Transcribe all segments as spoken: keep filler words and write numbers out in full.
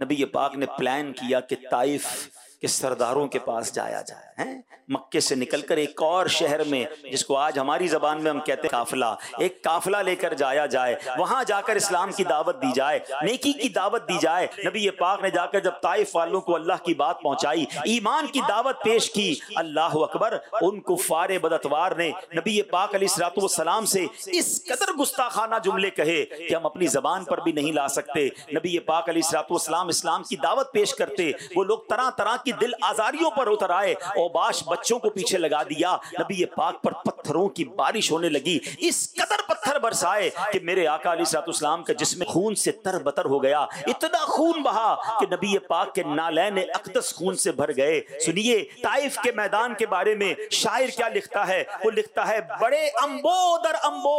नबी पाक ने प्लान किया कि ताइफ के सरदारों के पास जाया जाए, हैं मक्के से निकलकर एक और शहर में, जिसको आज हमारी जबान में हम कहते हैं काफिला, एक काफिला लेकर जाया जाए, वहां जाकर इस्लाम की दावत दी जाए, नेकी की दावत दी जाए। नबी पाक ने जाकर जब ताइफ वालों को अल्लाह की बात पहुंचाई, ईमान की दावत पेश की, अल्लाह अकबर, उन कुफ्फारे बदअतवार ने नबी पाक अलैहिस्सलातु वस्सलाम से इस कदर गुस्ताखाना जुमले कहे कि हम अपनी जबान पर भी नहीं ला सकते। नबी पाक अलैहिस्सलातु वस्सलाम इस्लाम की दावत पेश करते, वो लोग तरह तरह की दिल आजारियों पर उतर आए, औबाश बच्चों को पीछे लगा दिया, नबी पाक पर पत्थरों की बारिश होने लगी, इस कदर पत्थर बरसाए कि मेरे आका अलैहिस्सलाम का जिस्म खून से तरबतर हो गया, इतना खून बहा कि नबी पाक के नालैन अक़दस खून से भर गए। सुनिए ताइफ के मैदान के बारे में शायर क्या लिखता है, वो लिखता है, बड़े अम्बो दर अम्बो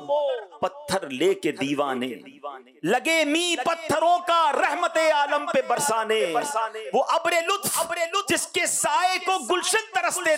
पत्थर लेके दीवाने लगे मी पत्थरों का रहमते आलम पे बरसाने, वो अब्रे लुत्फ जिसके साए को गुलशन तरसते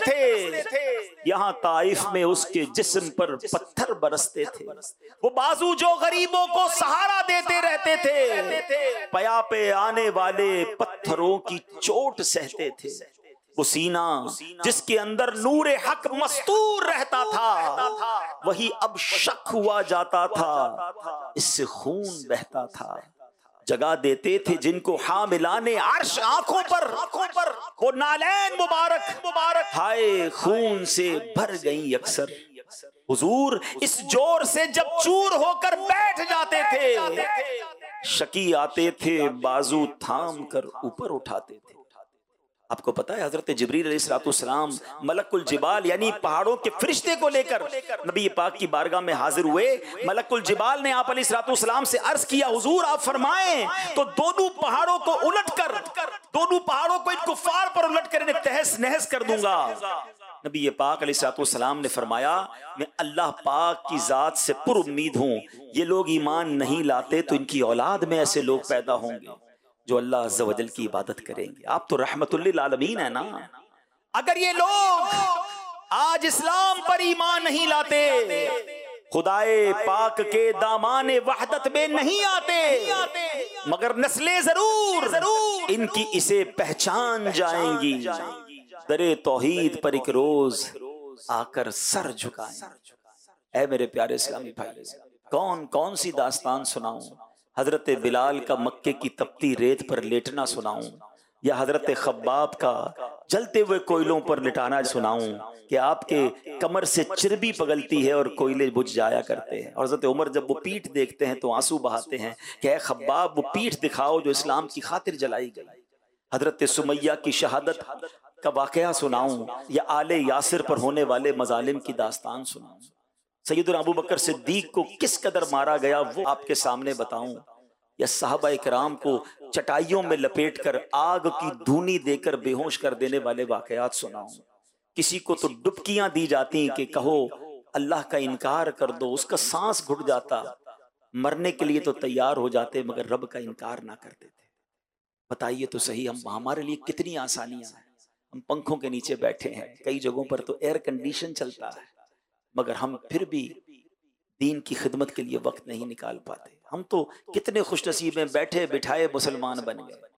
थे, यहाँ ताइफ में उसके जिस्म पर पत्थर बरसते थे। वो बाजू जो गरीबों को सहारा देते रहते थे, पया पे आने वाले पत्थरों की चोट सहते थे। वो सीना जिसके अंदर नूरे हक मस्तूर रहता था, वही अब शक हुआ जाता था, इससे खून बहता था। जगा देते थे जिनको हामिलाने अर्श आंखों पर, आंखों पर वो नालैन मुबारक मुबारक हाय खून से भर गई अक्सर। हुजूर इस जोर से जब चूर होकर बैठ जाते थे, शकी आते थे बाजू थाम कर ऊपर उठाते थे। आपको पता है हजरत जिब्रील अलैहिस्सलाम मलकुल जिबाल यानी पहाड़ों के फरिश्ते को लेकर नबी पाक की बारगाह में हाजिर हुए। मलकुल जिबाल ने आप अलैहिस्सलाम से अर्ज किया, हुजूर आप फरमाएं तो दोनों पहाड़ों को उलटकर, दोनों पहाड़ों को इन कुफ्फार पर उलटकर इन्हें तहस नहस कर दूंगा। नबी पाक अलैहिस्सलाम ने फरमाया, मैं अल्लाह पाक की जात से पुरुम्मीद हूँ, ये लोग ईमान नहीं लाते तो इनकी औलाद में ऐसे लोग पैदा होंगे जो अल्लाह अज़्ज़ व जल की इबादत करेंगे। आप तो रहमतुल लिल आलमीन है ना। अगर ये लोग आज इस्लाम पर ईमान नहीं लाते, खुदाए पाक के दामाने वहदत में नहीं आते, मगर नस्लें जरूर जरूर इनकी इसे पहचान जाएंगी, दरे तौहीद पर एक रोज आकर सर झुकाएं। ऐ मेरे प्यारे इस्लामी भाई, कौन कौन सी दास्तान सुनाऊं? हजरत बिलाल का मक्के की तपती रेत पर लेटना सुनाऊं, या हजरत खब्बाब का जलते हुए कोयलों पर लिटाना सुनाऊं कि आपके कमर से चिरबी पगलती है और कोयले बुझ जाया करते हैं। और हजरत उमर जब वो पीठ देखते हैं तो आंसू बहाते हैं कि ऐ खब्बाब वो पीठ दिखाओ जो इस्लाम की खातिर जलाई गई। हजरत सुमैया की शहादत का वाकया सुनाऊं, या आले यासिर पर होने वाले मजालिम की दास्तान सुनाऊं, सैयदना अबू बकर सिद्दीक को किस कदर मारा गया वो आपके सामने बताऊं, या सहाबा इकराम को चटाइयों में लपेटकर आग की धूनी देकर बेहोश कर देने वाले वाकयात सुनाऊं। किसी को तो डुबकियां दी जाती कि कहो अल्लाह का इनकार कर दो, उसका सांस घुट जाता, मरने के लिए तो तैयार हो जाते मगर रब का इनकार ना करते थे। बताइए तो सही, हम हमारे लिए कितनी आसानियां हैं। हम पंखों के नीचे बैठे हैं, कई जगहों पर तो एयर कंडीशन चलता है, मगर हम फिर भी दीन की खिदमत के लिए वक्त नहीं निकाल पाते। हम तो कितने खुशनसीब में बैठे बिठाए मुसलमान बन गए।